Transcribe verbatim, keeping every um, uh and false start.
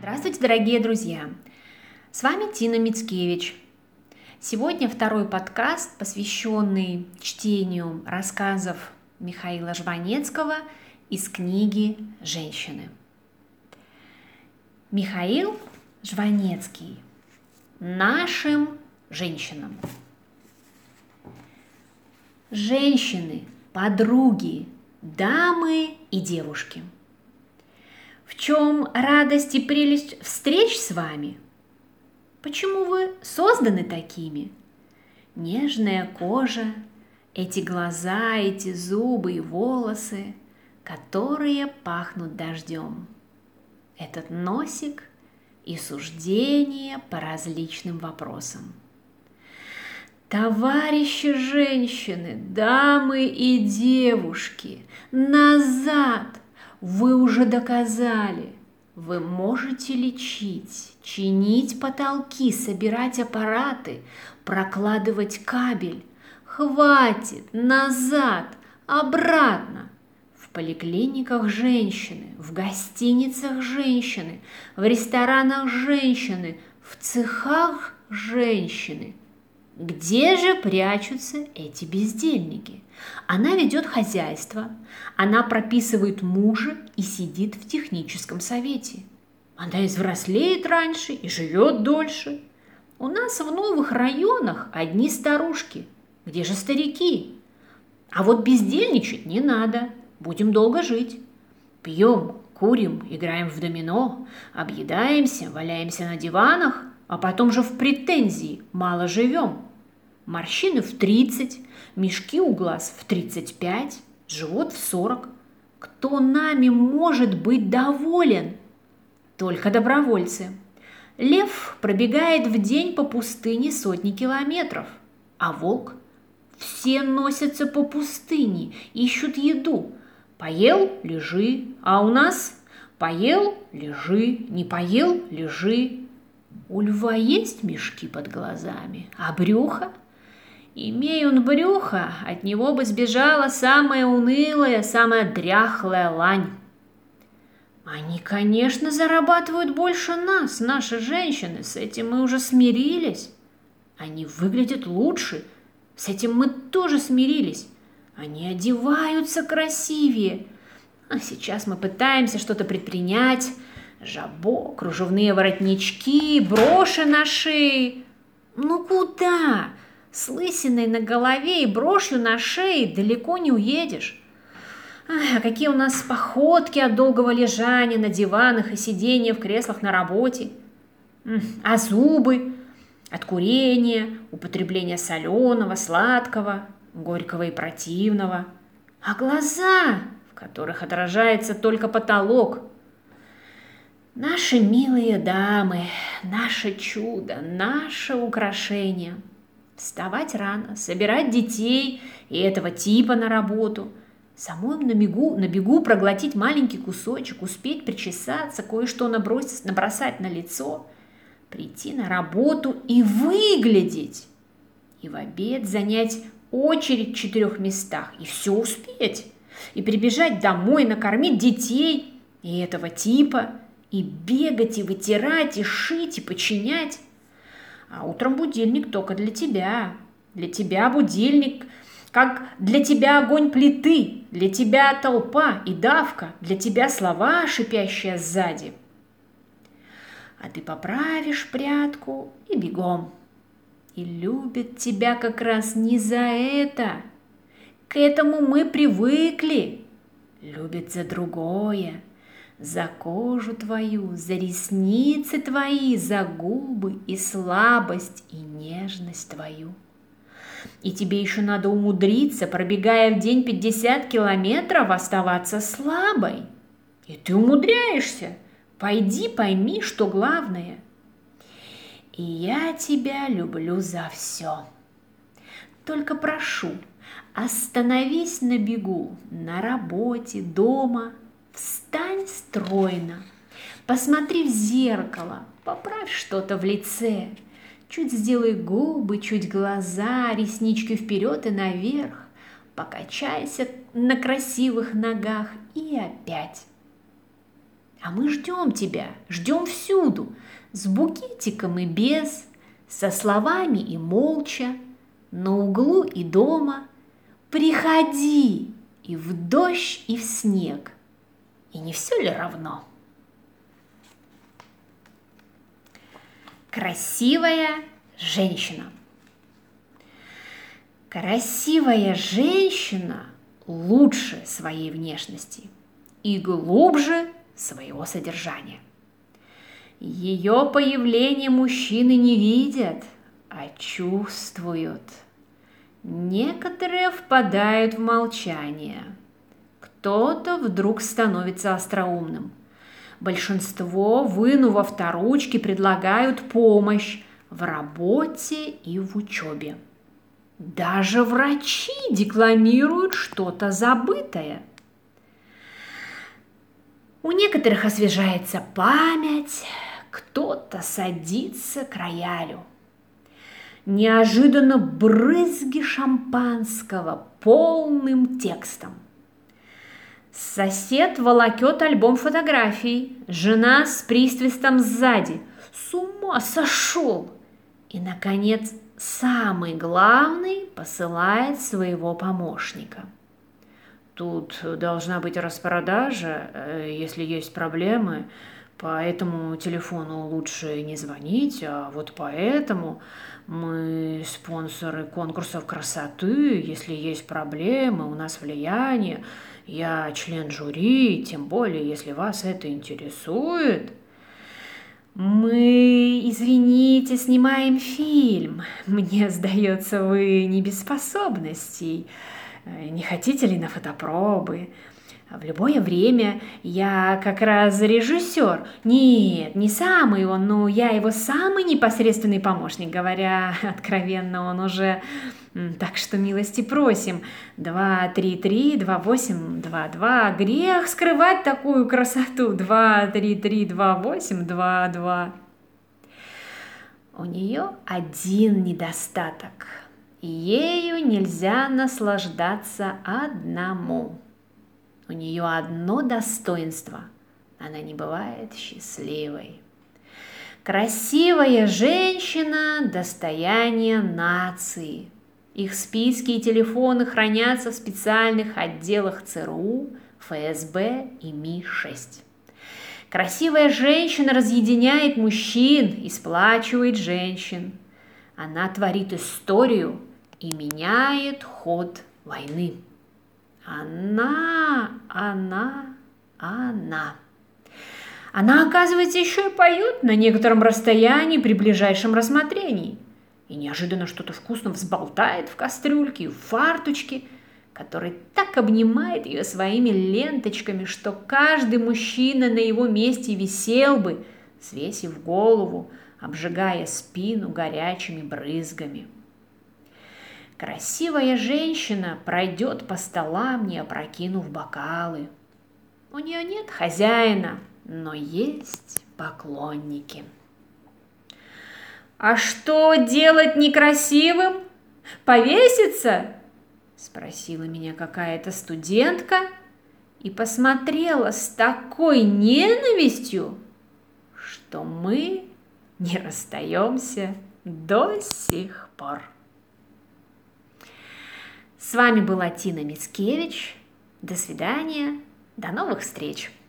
Здравствуйте, дорогие друзья! С вами Тина Мицкевич. Сегодня второй подкаст, посвященный чтению рассказов Михаила Жванецкого из книги «Женщины». Михаил Жванецкий. Нашим женщинам. Женщины, подруги, дамы и девушки. В чем радость и прелесть встреч с вами? Почему вы созданы такими? Нежная кожа, эти глаза, эти зубы и волосы, которые пахнут дождем. Этот носик и суждение по различным вопросам. Товарищи женщины, дамы и девушки, назад! Вы уже доказали, вы можете лечить, чинить потолки, собирать аппараты, прокладывать кабель. Хватит, назад, обратно. В поликлиниках женщины, в гостиницах женщины, в ресторанах женщины, в цехах женщины. Где же прячутся эти бездельники? Она ведет хозяйство, она прописывает мужа и сидит в техническом совете. Она и взрослеет раньше, и живет дольше. У нас в новых районах одни старушки. Где же старики? А вот бездельничать не надо, будем долго жить. Пьем, курим, играем в домино, объедаемся, валяемся на диванах, а потом же в претензии мало живем. Морщины в тридцать, мешки у глаз в тридцать пять, живот в сорок. Кто нами может быть доволен? Только добровольцы. Лев пробегает в день по пустыне сотни километров, а волк? Все носятся по пустыне, ищут еду. Поел – лежи, а у нас поел – лежи, не поел – лежи. У льва есть мешки под глазами, а брюхо? Имея он брюхо, от него бы сбежала самая унылая, самая дряхлая лань. Они, конечно, зарабатывают больше нас, наши женщины, с этим мы уже смирились. Они выглядят лучше, с этим мы тоже смирились. Они одеваются красивее. А сейчас мы пытаемся что-то предпринять. Жабо, кружевные воротнички, броши на шее. Ну куда? С лысиной на голове и брошью на шее далеко не уедешь. Ах, а какие у нас походки от долгого лежания на диванах и сидения в креслах на работе. А зубы от курения, употребления соленого, сладкого, горького и противного. А глаза, в которых отражается только потолок. Наши милые дамы, наше чудо, наше украшение. Вставать рано, собирать детей и этого типа на работу, самой на бегу, на бегу проглотить маленький кусочек, успеть причесаться, кое-что набросить, набросать на лицо, прийти на работу и выглядеть, и в обед занять очередь в четырех местах, и все успеть, и прибежать домой, накормить детей и этого типа, и бегать, и вытирать, и шить, и починять. А утром будильник только для тебя. Для тебя будильник, как для тебя огонь плиты, для тебя толпа и давка, для тебя слова, шипящие сзади. А ты поправишь прядку и бегом. И любят тебя как раз не за это. К этому мы привыкли. Любят за другое. За кожу твою, за ресницы твои, за губы и слабость и нежность твою. И тебе еще надо умудриться, пробегая в день пятьдесят километров, оставаться слабой. И ты умудряешься. Пойди пойми, что главное. И я тебя люблю за все. Только прошу, остановись на бегу, на работе, дома. Встань стройно, посмотри в зеркало, поправь что-то в лице, чуть сделай губы, чуть глаза, реснички вперед и наверх, покачайся на красивых ногах и опять. А мы ждем тебя, ждем всюду, с букетиком и без, со словами и молча, на углу и дома. Приходи и в дождь, и в снег, и не все ли равно? Красивая женщина. Красивая женщина лучше своей внешности и глубже своего содержания. Ее появление мужчины не видят, а чувствуют. Некоторые впадают в молчание. Кто-то вдруг становится остроумным. Большинство, вынув авторучки, предлагают помощь в работе и в учебе. Даже врачи декламируют что-то забытое. У некоторых освежается память, кто-то садится к роялю. Неожиданно брызги шампанского полным текстом. Сосед волокет альбом фотографий, жена с присвистом сзади. С ума сошел! И, наконец, самый главный посылает своего помощника. Тут должна быть распродажа, если есть проблемы. По этому телефону лучше не звонить, а вот поэтому мы спонсоры конкурсов красоты. Если есть проблемы, у нас влияние. Я член жюри, тем более, если вас это интересует. Мы, извините, снимаем фильм. Мне сдается, вы не без способностей. Не хотите ли на фотопробы? В любое время я как раз режиссер. Нет, не самый он, но я его самый непосредственный помощник. Говоря откровенно, он уже... Так что милости просим. два, три, три, два, восемь, два, два. Грех скрывать такую красоту. два, три, три, два, восемь, два, два. У нее один недостаток. Ею нельзя наслаждаться одному. У нее одно достоинство. Она не бывает счастливой. Красивая женщина – достояние нации. Их списки и телефоны хранятся в специальных отделах ЦРУ, ФСБ и Ми шесть. Красивая женщина разъединяет мужчин и сплачивает женщин. Она творит историю и меняет ход войны. Она, она, она. Она, оказывается, еще и поет на некотором расстоянии при ближайшем рассмотрении. И неожиданно что-то вкусно взболтает в кастрюльке, в фартучке, который так обнимает ее своими ленточками, что каждый мужчина на его месте висел бы, свесив голову, обжигая спину горячими брызгами. Красивая женщина пройдет по столам, не опрокинув бокалы. У нее нет хозяина, но есть поклонники. «А что делать некрасивым? Повеситься?» – спросила меня какая-то студентка и посмотрела с такой ненавистью, что мы не расстаемся до сих пор. С вами была Тина Мицкевич. До свидания, до новых встреч!